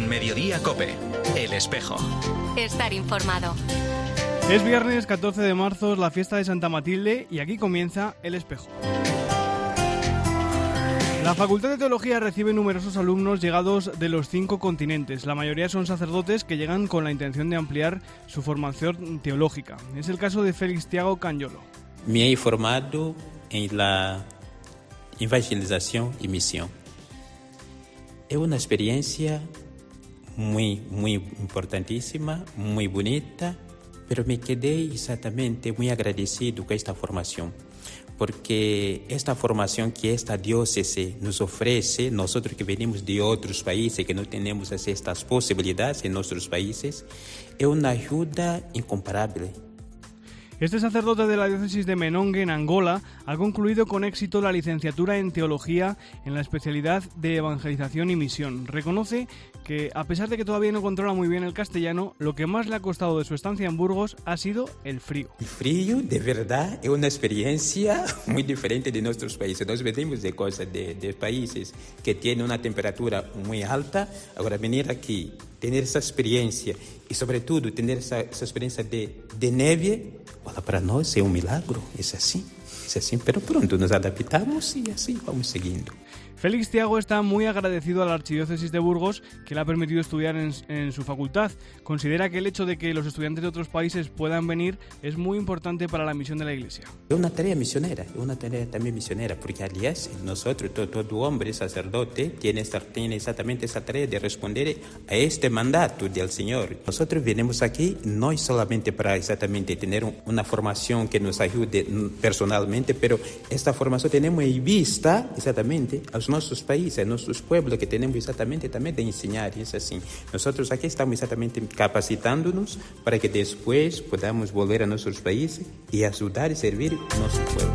Mediodía COPE, El Espejo. Estar informado. Es viernes 14 de marzo, es la fiesta de Santa Matilde y aquí comienza El Espejo. La Facultad de Teología recibe numerosos alumnos llegados de los 5 continentes. La mayoría son sacerdotes que llegan con la intención de ampliar su formación teológica. Es el caso de Félix Thiago Canyolo. Me he formado en la evangelización y misión. Es una experiencia muy importantísima, muy bonita, pero me quedé exactamente muy agradecido con esta formación, porque esta formación que esta diócesis nos ofrece, nosotros que venimos de otros países, que no tenemos estas posibilidades en nuestros países, es una ayuda incomparable. Este sacerdote de la diócesis de Menongue, en Angola, ha concluido con éxito la licenciatura en Teología en la especialidad de Evangelización y Misión. Reconoce que, a pesar de que todavía no controla muy bien el castellano, lo que más le ha costado de su estancia en Burgos ha sido el frío. El frío, de verdad, es una experiencia muy diferente de nuestros países. Nos venimos de cosas de países que tienen una temperatura muy alta. Ahora, venir aquí, tener esa experiencia y, sobre todo, tener esa experiencia de nieve, bueno, para nosotros es un milagro, es así, pero pronto nos adaptamos y así vamos siguiendo. Félix Thiago está muy agradecido a la Archidiócesis de Burgos, que le ha permitido estudiar en su facultad. Considera que el hecho de que los estudiantes de otros países puedan venir es muy importante para la misión de la Iglesia. Es una tarea misionera, también misionera, porque aliás, nosotros, todo hombre sacerdote, tiene exactamente esa tarea de responder a este mandato del Señor. Nosotros venimos aquí no solamente para exactamente tener una formación que nos ayude personalmente, pero esta formación tenemos en vista exactamente a nuestros países, a nuestros pueblos, que tenemos exactamente también de enseñar, y es así. Nosotros aquí estamos exactamente capacitándonos para que después podamos volver a nuestros países y ayudar y servir a nuestro pueblo.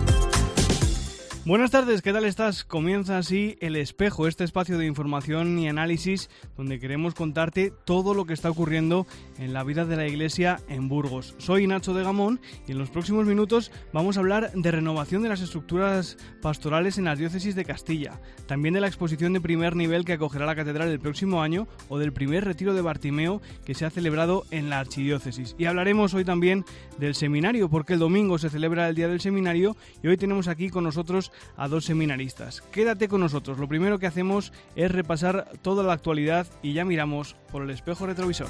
Buenas tardes, ¿qué tal estás? Comienza así El Espejo, este espacio de información y análisis donde queremos contarte todo lo que está ocurriendo en la vida de la Iglesia en Burgos. Soy Nacho de Gamón y en los próximos minutos vamos a hablar de renovación de las estructuras pastorales en la diócesis de Castilla, también de la exposición de primer nivel que acogerá la catedral el próximo año o del primer retiro de Bartimeo que se ha celebrado en la archidiócesis. Y hablaremos hoy también del seminario, porque el domingo se celebra el Día del Seminario y hoy tenemos aquí con nosotros a 2 seminaristas. Quédate con nosotros, lo primero que hacemos es repasar toda la actualidad y ya miramos por el espejo retrovisor.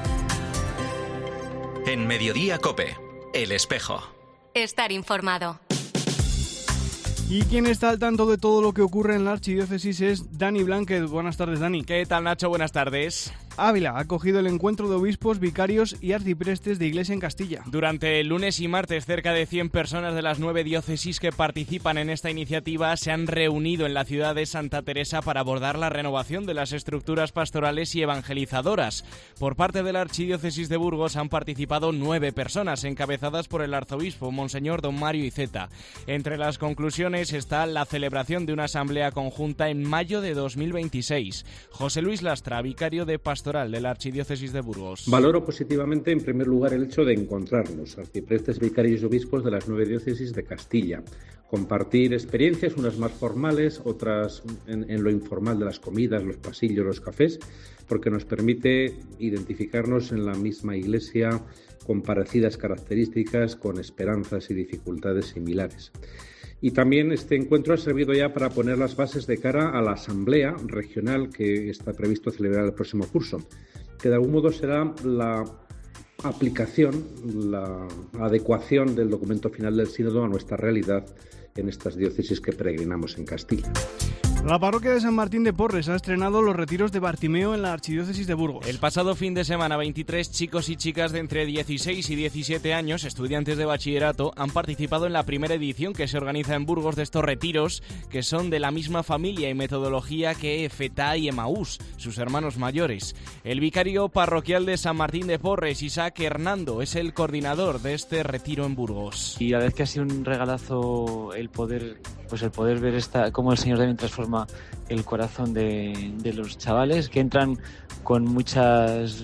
En Mediodía COPE, El Espejo. Estar informado. Y quien está al tanto de todo lo que ocurre en la archidiócesis es Dani Blanquet. Buenas tardes, Dani. ¿Qué tal, Nacho? Buenas tardes. Ávila ha acogido el encuentro de obispos, vicarios y arciprestes de Iglesia en Castilla. Durante el lunes y martes, cerca de 100 personas de las 9 diócesis que participan en esta iniciativa se han reunido en la ciudad de Santa Teresa para abordar la renovación de las estructuras pastorales y evangelizadoras. Por parte de la Archidiócesis de Burgos han participado 9 personas, encabezadas por el arzobispo, Monseñor Don Mario Iceta. Entre las conclusiones está la celebración de una asamblea conjunta en mayo de 2026. José Luis Lastra, vicario de Pastoral de la Archidiócesis de Burgos. Valoro positivamente, en primer lugar, el hecho de encontrarnos, arciprestes, vicarios y obispos de las 9 diócesis de Castilla. Compartir experiencias, unas más formales, otras en lo informal de las comidas, los pasillos, los cafés, porque nos permite identificarnos en la misma Iglesia con parecidas características, con esperanzas y dificultades similares. Y también este encuentro ha servido ya para poner las bases de cara a la asamblea regional que está previsto celebrar el próximo curso, que de algún modo será la aplicación, la adecuación del documento final del sínodo a nuestra realidad en estas diócesis que peregrinamos en Castilla. La parroquia de San Martín de Porres ha estrenado los retiros de Bartimeo en la Archidiócesis de Burgos. El pasado fin de semana, 23 chicos y chicas de entre 16 y 17 años, estudiantes de bachillerato, han participado en la primera edición que se organiza en Burgos de estos retiros, que son de la misma familia y metodología que FETA y Emaús, sus hermanos mayores. El vicario parroquial de San Martín de Porres, Isaac Hernando, es el coordinador de este retiro en Burgos. Y a la vez que ha sido un regalazo el poder ver cómo el Señor también transforma el corazón de los chavales, que entran con muchas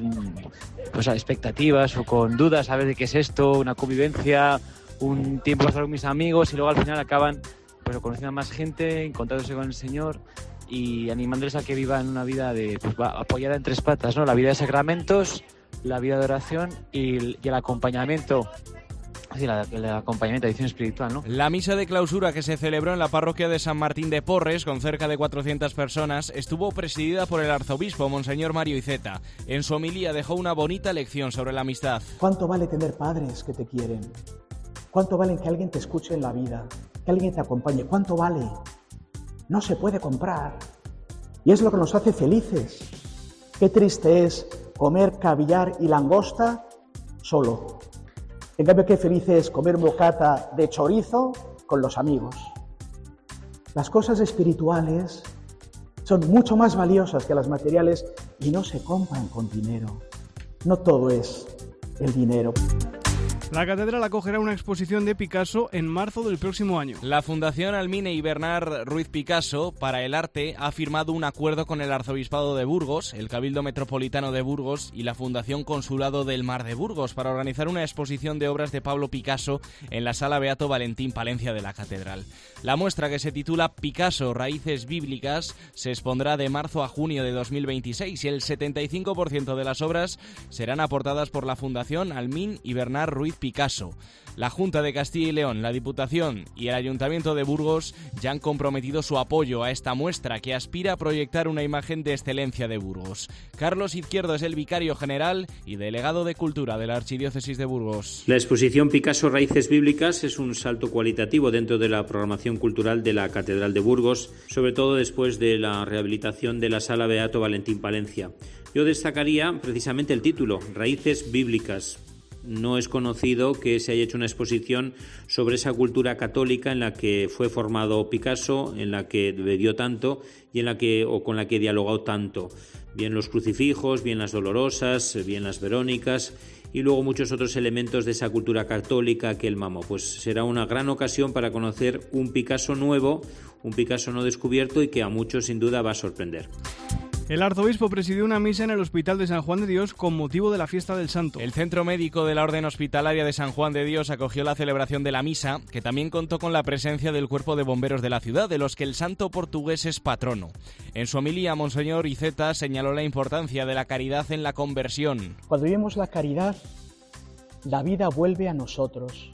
expectativas o con dudas a ver de qué es esto, una convivencia, un tiempo pasado con mis amigos, y luego al final acaban conociendo a más gente, encontrándose con el Señor y animándoles a que vivan una vida apoyada en 3 patas, ¿no? La vida de sacramentos, la vida de oración y el acompañamiento. Sí, el acompañamiento, la edición espiritual, ¿no? La misa de clausura que se celebró en la parroquia de San Martín de Porres, con cerca de 400 personas, estuvo presidida por el arzobispo, Monseñor Mario Iceta. En su homilía dejó una bonita lección sobre la amistad. ¿Cuánto vale tener padres que te quieren? ¿Cuánto vale que alguien te escuche en la vida? Que alguien te acompañe. ¿Cuánto vale? No se puede comprar. Y es lo que nos hace felices. Qué triste es comer caviar y langosta solo. En cambio, qué feliz es comer bocata de chorizo con los amigos. Las cosas espirituales son mucho más valiosas que las materiales y no se compran con dinero. No todo es el dinero. La catedral acogerá una exposición de Picasso en marzo del próximo año. La Fundación Almine y Bernard Ruiz Picasso para el Arte ha firmado un acuerdo con el Arzobispado de Burgos, el Cabildo Metropolitano de Burgos y la Fundación Consulado del Mar de Burgos para organizar una exposición de obras de Pablo Picasso en la Sala Beato Valentín Palencia de la Catedral. La muestra, que se titula Picasso, Raíces Bíblicas, se expondrá de marzo a junio de 2026 y el 75% de las obras serán aportadas por la Fundación Almine y Bernard Ruiz Picasso. La Junta de Castilla y León, la Diputación y el Ayuntamiento de Burgos ya han comprometido su apoyo a esta muestra que aspira a proyectar una imagen de excelencia de Burgos. Carlos Izquierdo es el vicario general y delegado de Cultura de la Archidiócesis de Burgos. La exposición Picasso Raíces Bíblicas es un salto cualitativo dentro de la programación cultural de la Catedral de Burgos, sobre todo después de la rehabilitación de la Sala Beato Valentín Palencia. Yo destacaría precisamente el título, Raíces Bíblicas. No es conocido que se haya hecho una exposición sobre esa cultura católica en la que fue formado Picasso, en la que bebió tanto y con la que dialogó tanto. Bien los crucifijos, bien las dolorosas, bien las verónicas y luego muchos otros elementos de esa cultura católica que él mamó. Pues será una gran ocasión para conocer un Picasso nuevo, un Picasso no descubierto y que a muchos sin duda va a sorprender. El arzobispo presidió una misa en el Hospital de San Juan de Dios con motivo de la fiesta del Santo. El Centro Médico de la Orden Hospitalaria de San Juan de Dios acogió la celebración de la misa, que también contó con la presencia del Cuerpo de Bomberos de la ciudad, de los que el santo portugués es patrono. En su homilía, Monseñor Iceta señaló la importancia de la caridad en la conversión. Cuando vivimos la caridad, la vida vuelve a nosotros.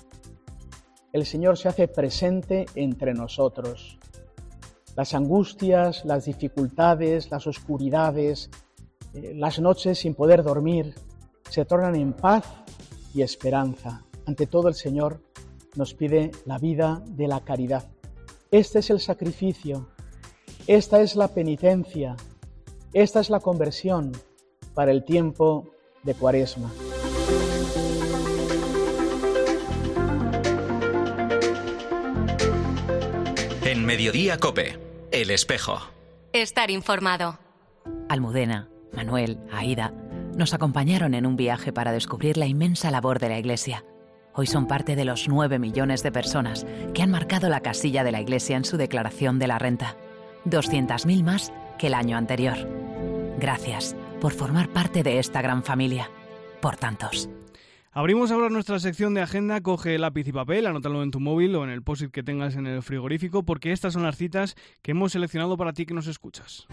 El Señor se hace presente entre nosotros. Las angustias, las dificultades, las oscuridades, las noches sin poder dormir, se tornan en paz y esperanza. Ante todo, el Señor nos pide la vida de la caridad. Este es el sacrificio, esta es la penitencia, esta es la conversión para el tiempo de Cuaresma. En Mediodía COPE. El Espejo. Estar informado. Almudena, Manuel, Aida nos acompañaron en un viaje para descubrir la inmensa labor de la Iglesia. Hoy son parte de los 9 millones de personas que han marcado la casilla de la Iglesia en su declaración de la renta. 200.000 más que el año anterior. Gracias por formar parte de esta gran familia. Por tantos. Abrimos ahora nuestra sección de agenda. Coge lápiz y papel, anótalo en tu móvil o en el post-it que tengas en el frigorífico, porque estas son las citas que hemos seleccionado para ti que nos escuchas.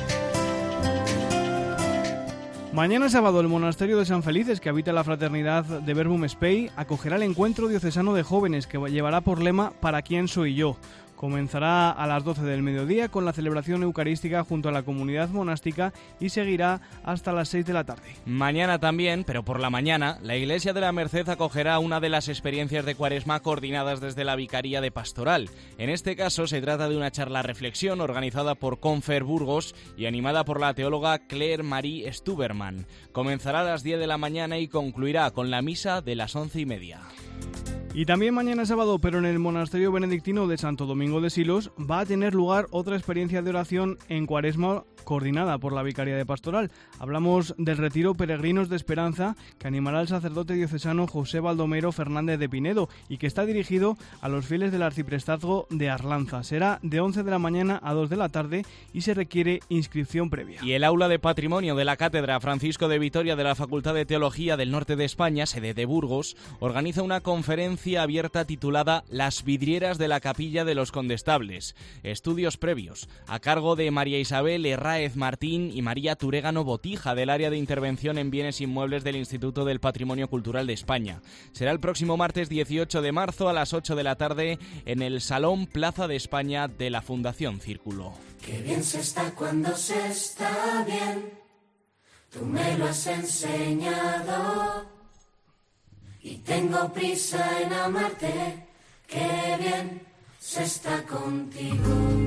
Mañana sábado, el Monasterio de San Felices, que habita la Fraternidad de Verbum Spei, acogerá el encuentro diocesano de jóvenes que llevará por lema ¿Para quién soy yo? Comenzará a las 12 del mediodía con la celebración eucarística junto a la comunidad monástica y seguirá hasta las 6 de la tarde. Mañana también, pero por la mañana, la Iglesia de la Merced acogerá una de las experiencias de Cuaresma coordinadas desde la Vicaría de Pastoral. En este caso se trata de una charla-reflexión organizada por Confer Burgos y animada por la teóloga Claire Marie Stuberman. Comenzará a las 10 de la mañana y concluirá con la misa de las 11:30. Y también mañana sábado, pero en el Monasterio Benedictino de Santo Domingo de Silos, va a tener lugar otra experiencia de oración en Cuaresma coordinada por la Vicaría de Pastoral. Hablamos del retiro Peregrinos de Esperanza que animará el sacerdote diocesano José Baldomero Fernández de Pinedo y que está dirigido a los fieles del arciprestazgo de Arlanza. Será de 11 de la mañana a 2 de la tarde y se requiere inscripción previa. Y el Aula de Patrimonio de la Cátedra Francisco de Vitoria de la Facultad de Teología del Norte de España, sede de Burgos, organiza una conferencia autopsia abierta titulada Las vidrieras de la capilla de los Condestables. Estudios previos, a cargo de María Isabel Herráez Martín y María Turégano Botija, del área de intervención en bienes inmuebles del Instituto del Patrimonio Cultural de España. Será el próximo martes 18 de marzo a las 8 de la tarde en el Salón Plaza de España de la Fundación Círculo. Qué bien se está cuando se está bien, tú me lo has enseñado y tengo prisa en amarte, qué bien se está contigo.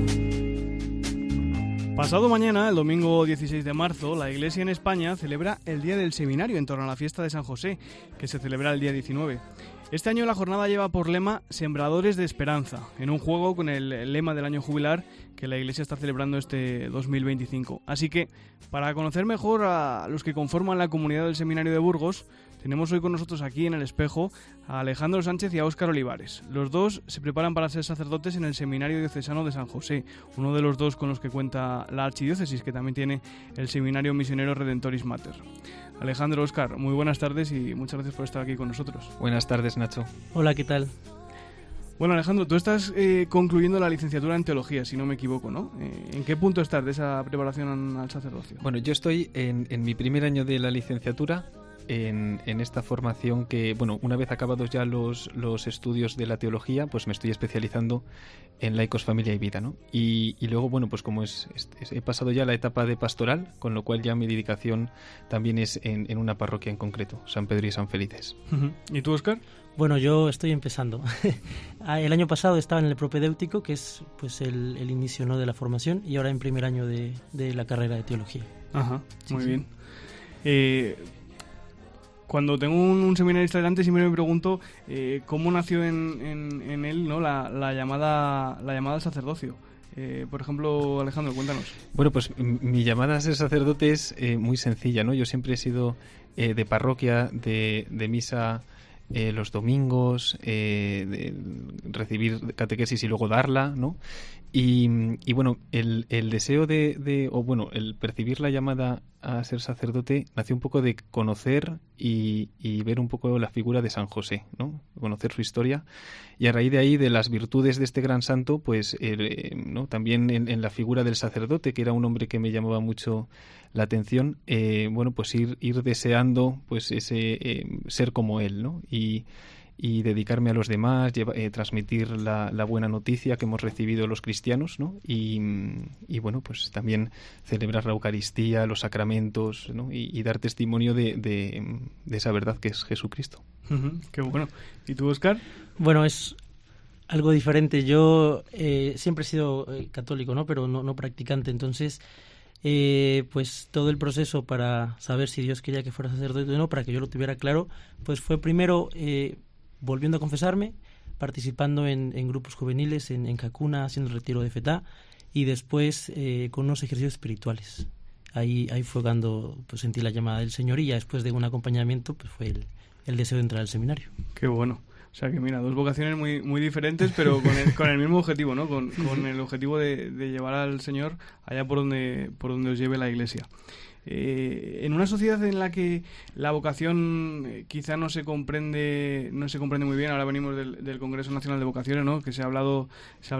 Pasado mañana, el domingo 16 de marzo, la Iglesia en España celebra el Día del Seminario en torno a la fiesta de San José, que se celebra el día 19. Este año la jornada lleva por lema Sembradores de Esperanza, en un juego con el lema del año jubilar que la Iglesia está celebrando este 2025. Así que, para conocer mejor a los que conforman la comunidad del Seminario de Burgos, tenemos hoy con nosotros aquí en El Espejo a Alejandro Sánchez y a Óscar Olivares. Los dos se preparan para ser sacerdotes en el Seminario Diocesano de San José, uno de los dos con los que cuenta la Archidiócesis, que también tiene el Seminario Misionero Redentoris Mater. Alejandro, Óscar, muy buenas tardes y muchas gracias por estar aquí con nosotros. Buenas tardes, Nacho. Hola, ¿qué tal? Bueno, Alejandro, tú estás concluyendo la licenciatura en Teología, si no me equivoco, ¿no? ¿En qué punto estás de esa preparación al sacerdocio? Bueno, yo estoy en mi primer año de la licenciatura, en esta formación que, bueno, una vez acabados ya los estudios de la teología, pues me estoy especializando en laicos, familia y vida, ¿no? Y luego, bueno, pues como he pasado ya la etapa de pastoral, con lo cual ya mi dedicación también es en una parroquia en concreto, San Pedro y San Felices. ¿Y tú, Óscar? Bueno, yo estoy empezando. El año pasado estaba en el propedéutico, que es pues el inicio, ¿no?, de la formación, y ahora en primer año de la carrera de teología. Ajá, muy bien. Cuando tengo un seminarista delante siempre me pregunto cómo nació en él, ¿no?, la llamada al sacerdocio. Por ejemplo, Alejandro, cuéntanos. Bueno, pues mi llamada a ser sacerdote es muy sencilla, ¿no? Yo siempre he sido de parroquia, de misa los domingos, de recibir catequesis y luego darla, ¿no? Y bueno, el deseo el percibir la llamada a ser sacerdote nació un poco de conocer y ver un poco la figura de San José, ¿no? Conocer su historia, y a raíz de ahí, de las virtudes de este gran santo, pues ¿no?, también en la figura del sacerdote, que era un hombre que me llamaba mucho la atención, bueno, pues ir deseando pues ese ser como él, ¿no? Y dedicarme a los demás, transmitir la buena noticia que hemos recibido los cristianos, ¿no? Y bueno, pues también celebrar la Eucaristía, los sacramentos, ¿no? Y dar testimonio de esa verdad que es Jesucristo. Qué bueno. ¿Y tú, Óscar? Bueno, es algo diferente. Yo siempre he sido católico, ¿no?, pero no practicante. Entonces, pues todo el proceso para saber si Dios quería que fuera sacerdote o no, para que yo lo tuviera claro, pues fue primero volviendo a confesarme, participando en grupos juveniles en Cacuna, haciendo el retiro de Fetá, y después con unos ejercicios espirituales. Ahí fue cuando pues sentí la llamada del Señor, y ya después de un acompañamiento pues fue el deseo de entrar al seminario. Qué bueno. O sea que mira, dos vocaciones muy, muy diferentes, pero con el mismo objetivo, ¿no? Con el objetivo de llevar al Señor allá por donde os lleve la Iglesia. En una sociedad en la que la vocación quizá no se comprende muy bien, ahora venimos del Congreso Nacional de Vocaciones, ¿no?, que se ha hablado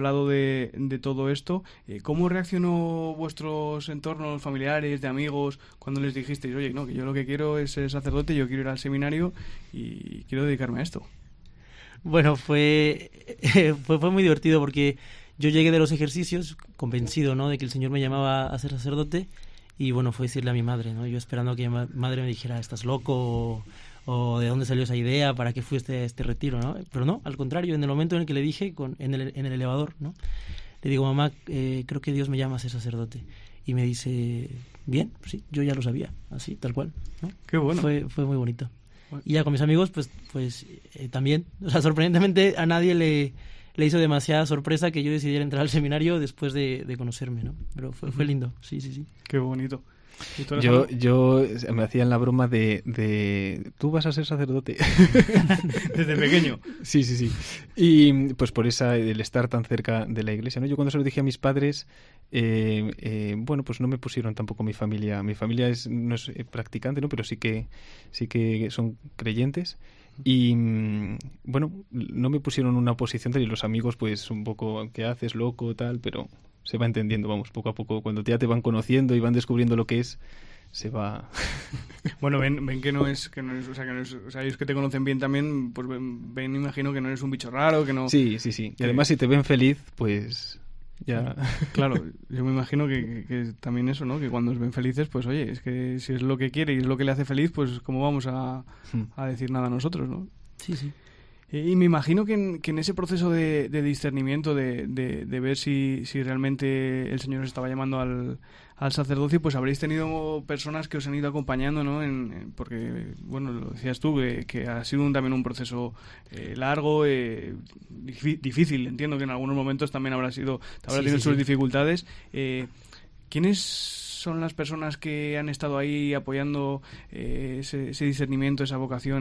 de todo esto. ¿Cómo reaccionó vuestros entornos familiares, de amigos, cuando les dijisteis, oye, no, que yo lo que quiero es ser sacerdote, yo quiero ir al seminario y quiero dedicarme a esto? Bueno, fue muy divertido, porque yo llegué de los ejercicios convencido, ¿no?, de que el Señor me llamaba a ser sacerdote. Y bueno, fue decirle a mi madre, ¿no? Yo esperando que mi madre me dijera, ¿estás loco? O ¿de dónde salió esa idea? ¿Para qué fuiste a este retiro? ¿No? Pero no, al contrario, en el momento en el que le dije, en el elevador, ¿no?, le digo, mamá, creo que Dios me llama a ser sacerdote. Y me dice, bien, sí, yo ya lo sabía, así, tal cual, ¿no? Qué bueno. Fue muy bonito. Bueno. Y ya con mis amigos, pues también, o sea, sorprendentemente a nadie le hizo demasiada sorpresa que yo decidiera entrar al seminario después de conocerme, ¿no? Pero fue lindo, sí. Qué bonito. Yo me hacían la broma de tú vas a ser sacerdote. Desde pequeño. Sí. Y pues por el estar tan cerca de la iglesia, ¿no? Yo cuando se lo dije a mis padres, bueno, pues no me pusieron tampoco mi familia. Mi familia no es practicante, ¿no? Pero sí que son creyentes. Y bueno, no me pusieron una oposición y los amigos pues un poco, ¿qué haces, loco, tal? Pero se va entendiendo, vamos, poco a poco. Cuando ya te van conociendo y van descubriendo lo que es, se va... Bueno, ven que no es, o sea, ellos que te conocen bien también, pues ven, imagino que no eres un bicho raro, que no... Sí. Y además si te ven feliz, pues... ya. Claro, yo me imagino que también eso, ¿no? Que cuando os ven felices, pues oye, es que si es lo que quiere y es lo que le hace feliz, pues cómo vamos a decir nada nosotros, ¿no? Sí. Y me imagino que en ese proceso de discernimiento, de ver si realmente el Señor os estaba llamando al sacerdocio, pues habréis tenido personas que os han ido acompañando, ¿no? Porque, bueno, lo decías tú, que ha sido también un proceso largo, difícil. Entiendo que en algunos momentos también habrá tenido sus dificultades. ¿Quiénes son las personas que han estado ahí apoyando ese discernimiento, esa vocación,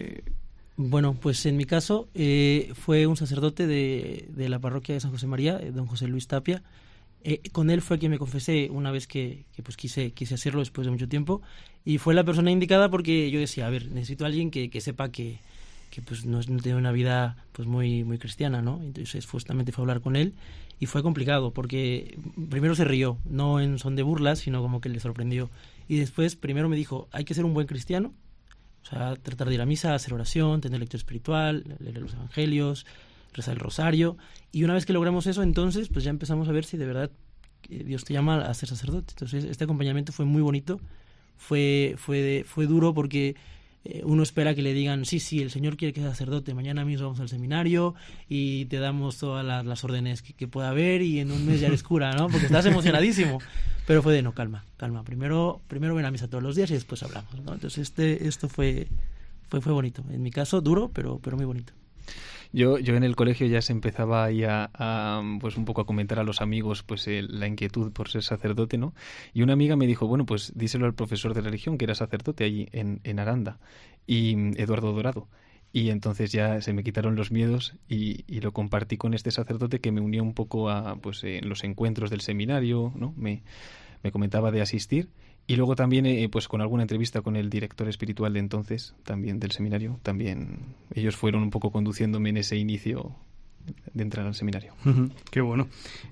Bueno, pues en mi caso fue un sacerdote de la parroquia de San José María, don José Luis Tapia. Con él fue quien me confesé una vez que pues quise hacerlo después de mucho tiempo, y fue la persona indicada porque yo decía, a ver, necesito a alguien que sepa que pues no tiene una vida pues muy cristiana, ¿no? Entonces justamente fue a hablar con él y fue complicado porque primero se rió, no en son de burlas, sino como que le sorprendió, y después primero me dijo, hay que ser un buen cristiano. O sea, tratar de ir a misa, hacer oración, tener lectura espiritual, leer los evangelios, rezar el rosario. Y una vez que logramos eso, entonces pues ya empezamos a ver si de verdad Dios te llama a ser sacerdote. Entonces este acompañamiento fue muy bonito, fue duro porque uno espera que le digan, sí, el Señor quiere que seas sacerdote, mañana mismo vamos al seminario y te damos todas las órdenes que pueda haber y en un mes ya eres cura, ¿no? Porque estás emocionadísimo. Pero fue de no, calma. Primero ven a misa todos los días y después hablamos, ¿no? Entonces esto fue bonito. En mi caso, duro, pero muy bonito. Yo en el colegio ya se empezaba ahí a pues un poco a comentar a los amigos pues la inquietud por ser sacerdote, ¿no? Y una amiga me dijo, bueno, pues díselo al profesor de religión que era sacerdote allí en Aranda, y Eduardo Dorado. Y entonces ya se me quitaron los miedos y lo compartí con este sacerdote que me unió un poco a pues en los encuentros del seminario, ¿no? Me comentaba de asistir. Y luego también, pues con alguna entrevista con el director espiritual de entonces, también del seminario, también ellos fueron un poco conduciéndome en ese inicio de entrar al seminario. Qué bueno.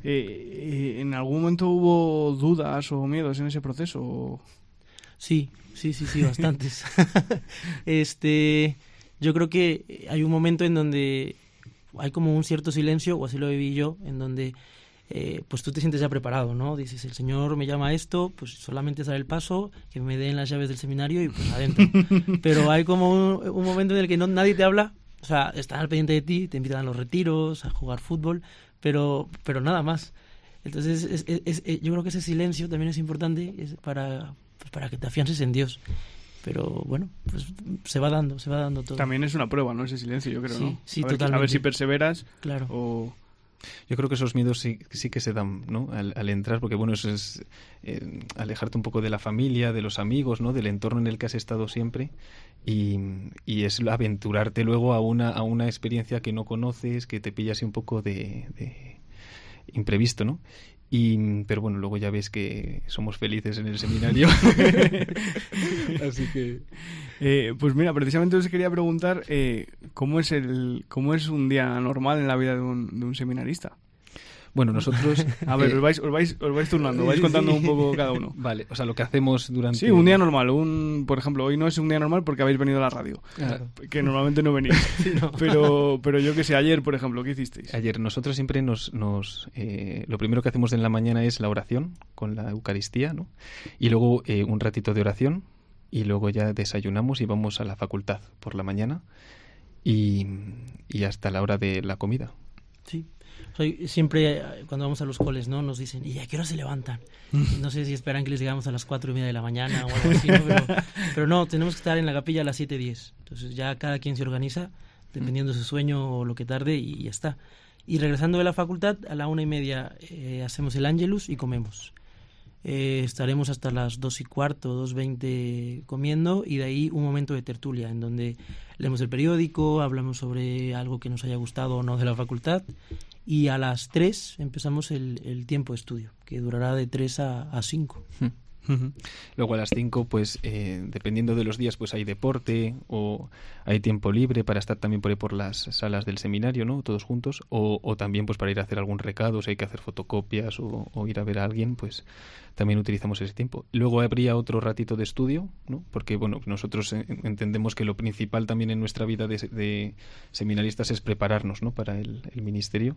¿En algún momento hubo dudas o miedos en ese proceso? Sí, bastantes. Yo creo que hay un momento en donde hay como un cierto silencio, o así lo viví yo, en donde pues tú te sientes ya preparado, ¿no? Dices, el Señor me llama a esto, pues solamente es dar el paso, que me den las llaves del seminario y pues adentro. Pero hay como un momento en el que nadie te habla, o sea, están al pendiente de ti, te invitan a los retiros, a jugar fútbol, pero nada más. Entonces yo creo que ese silencio también es importante para que te afiances en Dios. Pero bueno, pues se va dando todo. También es una prueba, ¿no? Ese silencio, yo creo, ¿no? Sí, totalmente. A ver si perseveras. Claro. O... Yo creo que esos miedos sí que se dan, ¿no? Al entrar, porque bueno, eso es alejarte un poco de la familia, de los amigos, ¿no? Del entorno en el que has estado siempre, y es aventurarte luego a una experiencia que no conoces, que te pilla así un poco de imprevisto, ¿no? Pero bueno, luego ya ves que somos felices en el seminario. Así que... pues mira, precisamente os quería preguntar ¿cómo es un día normal en la vida de un seminarista? Bueno, nosotros... A ver, os vais turnando, vais contando un poco cada uno. Vale, o sea, lo que hacemos durante... Sí, un día normal. Por ejemplo, hoy no es un día normal porque habéis venido a la radio. Claro. Que normalmente no venís. Sí, no. Pero yo que sé, ayer, por ejemplo, ¿qué hicisteis? Ayer nosotros siempre lo primero que hacemos en la mañana es la oración con la Eucaristía, ¿no? Y luego un ratito de oración y luego ya desayunamos y vamos a la facultad por la mañana y hasta la hora de la comida. Sí. Siempre cuando vamos a los coles, ¿no? Nos dicen, ¿y a qué hora se levantan? No sé si esperan que les digamos a las 4:30 de la mañana o algo así, ¿no? Pero no, tenemos que estar en la capilla a las 7:10. Entonces ya cada quien se organiza dependiendo de su sueño o lo que tarde y ya está. Y regresando de la facultad, a la 1:30 hacemos el Ángelus y comemos. Estaremos hasta las 2:15, 2:20 comiendo, y de ahí un momento de tertulia en donde leemos el periódico, hablamos sobre algo que nos haya gustado o no de la facultad, y a las 3 empezamos el tiempo de estudio, que durará de 3 a 5. Luego a las 5, pues dependiendo de los días, pues hay deporte o hay tiempo libre para estar también por ahí por las salas del seminario, ¿no? Todos juntos, o también pues para ir a hacer algún recado, si hay que hacer fotocopias o ir a ver a alguien, pues también utilizamos ese tiempo. Luego habría otro ratito de estudio, ¿no? Porque bueno, nosotros entendemos que lo principal también en nuestra vida de seminaristas es prepararnos, ¿no? Para el ministerio.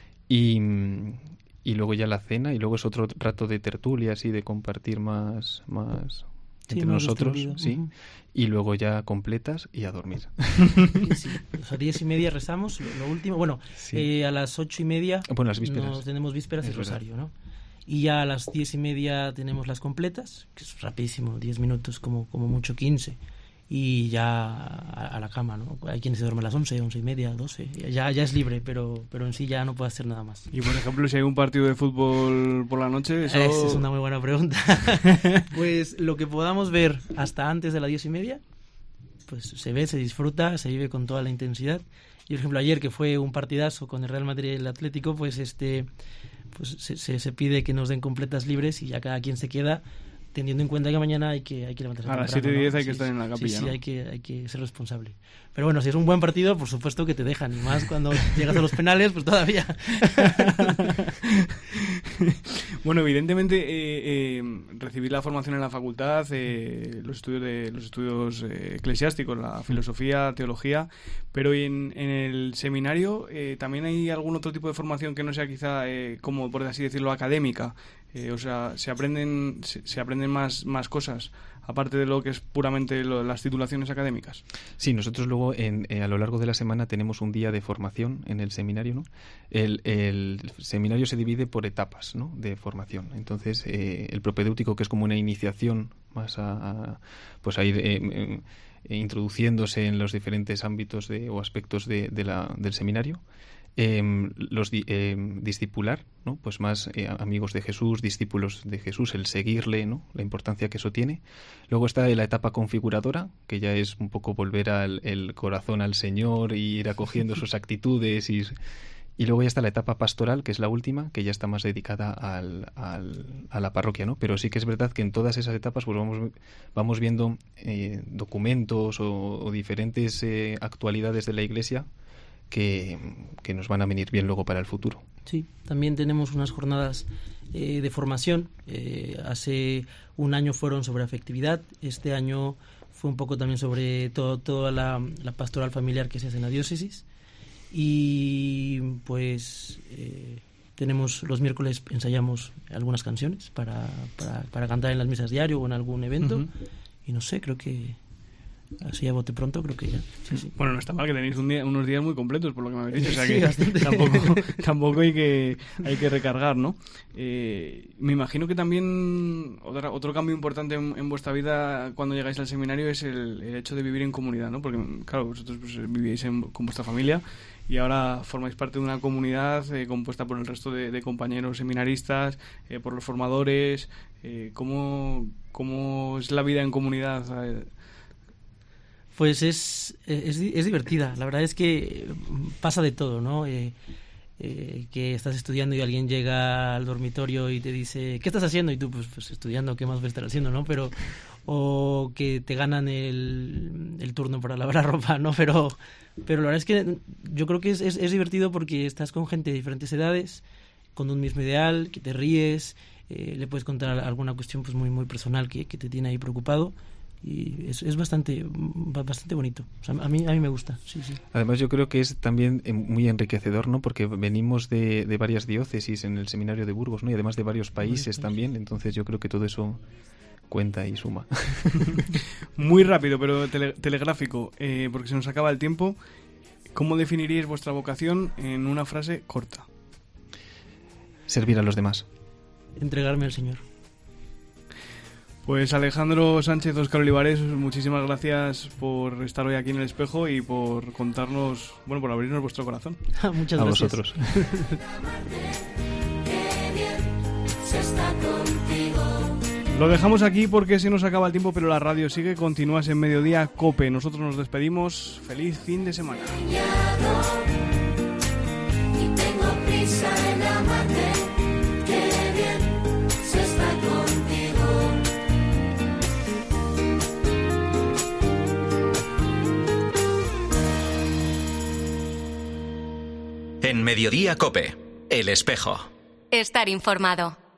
Y luego ya la cena, y luego es otro rato de tertulia, así, de compartir más entre nosotros, ¿sí? Y luego ya completas y a dormir. Sí. A 10:30 rezamos, lo último. Bueno, sí. A las 8:30 las vísperas. Tenemos vísperas y rosario, ¿no? Y ya a las 10:30 tenemos las completas, que es rapidísimo, 10 minutos, como mucho 15. Y ya a la cama, ¿no? Hay quienes se duermen a las 11, 11:30, 12. Ya es libre, pero en sí ya no puede hacer nada más. Y por ejemplo, si hay un partido de fútbol por la noche, eso... Esa es una muy buena pregunta. Pues lo que podamos ver hasta antes de las 10:30, pues se ve, se disfruta, se vive con toda la intensidad. Y por ejemplo, ayer, que fue un partidazo con el Real Madrid y el Atlético, pues pues se pide que nos den completas libres y ya cada quien se queda, teniendo en cuenta que mañana hay que levantarse a las 7:10, ¿no? Hay que estar en la capilla, sí, ¿no? hay que ser responsable. Pero bueno, si es un buen partido, por supuesto que te dejan, y más cuando llegas a los penales, pues todavía. Bueno, evidentemente recibir la formación en la facultad, los estudios eclesiásticos, la filosofía, teología, pero en el seminario también hay algún otro tipo de formación que no sea quizá, como por así decirlo, académica. O sea, se aprenden más cosas, aparte de lo que es puramente las titulaciones académicas. Sí, nosotros luego a lo largo de la semana tenemos un día de formación en el seminario, ¿no? El seminario se divide por etapas, ¿no? De formación. Entonces, el propedéutico, que es como una iniciación más pues a ir introduciéndose en los diferentes ámbitos o aspectos del seminario. Discipular, ¿no? Pues más amigos de Jesús, discípulos de Jesús, el seguirle, ¿no? La importancia que eso tiene. Luego está la etapa configuradora, que ya es un poco volver el corazón al Señor y ir acogiendo sus actitudes y luego ya está la etapa pastoral, que es la última, que ya está más dedicada a la parroquia, ¿no? Pero sí que es verdad que en todas esas etapas pues vamos viendo documentos o diferentes actualidades de la Iglesia que nos van a venir bien luego para el futuro. Sí, también tenemos unas jornadas de formación. Hace un año fueron sobre afectividad, este año fue un poco también sobre toda la pastoral familiar que se hace en la diócesis, y pues tenemos los miércoles, ensayamos algunas canciones para cantar en las misas diario o en algún evento, y no sé, creo que así a bote pronto, creo que ya. Sí. Bueno, no está mal, que tenéis unos días muy completos, por lo que me habéis dicho. O sea, sí, que bastante. tampoco hay que recargar, ¿no? Me imagino que también otro cambio importante en vuestra vida cuando llegáis al seminario es el hecho de vivir en comunidad, ¿no? Porque, claro, vosotros pues, vivíais con vuestra familia y ahora formáis parte de una comunidad compuesta por el resto de compañeros seminaristas, por los formadores. ¿Cómo es la vida en comunidad? Pues es divertida. La verdad es que pasa de todo, ¿no? Que estás estudiando y alguien llega al dormitorio y te dice, ¿qué estás haciendo? Y tú, pues estudiando, ¿qué más voy a estar haciendo, no? O que te ganan el turno para lavar la ropa, ¿no? Pero la verdad es que yo creo que es divertido porque estás con gente de diferentes edades, con un mismo ideal, que te ríes, le puedes contar alguna cuestión pues muy, muy personal que te tiene ahí preocupado. Y es bastante bonito. O sea, a mí me gusta. Sí. Además, yo creo que es también muy enriquecedor, ¿no? Porque venimos de varias diócesis en el seminario de Burgos, ¿no? Y además de varios países también. Entonces yo creo que todo eso cuenta y suma. Muy rápido, pero telegráfico, porque se nos acaba el tiempo. ¿Cómo definiríais vuestra vocación en una frase corta? Servir a los demás. Entregarme al Señor. Pues Alejandro Sánchez, Óscar Olivares, muchísimas gracias por estar hoy aquí en El Espejo y por contarnos, por abrirnos vuestro corazón. Muchas gracias. A vosotros. Qué bien se está contigo. Lo dejamos aquí porque se nos acaba el tiempo, pero la radio sigue. Continúas en Mediodía COPE. Nosotros nos despedimos. Feliz fin de semana. Y tengo prisa en amarte. Qué bien se está contigo. En Mediodía COPE, El Espejo. Estar informado.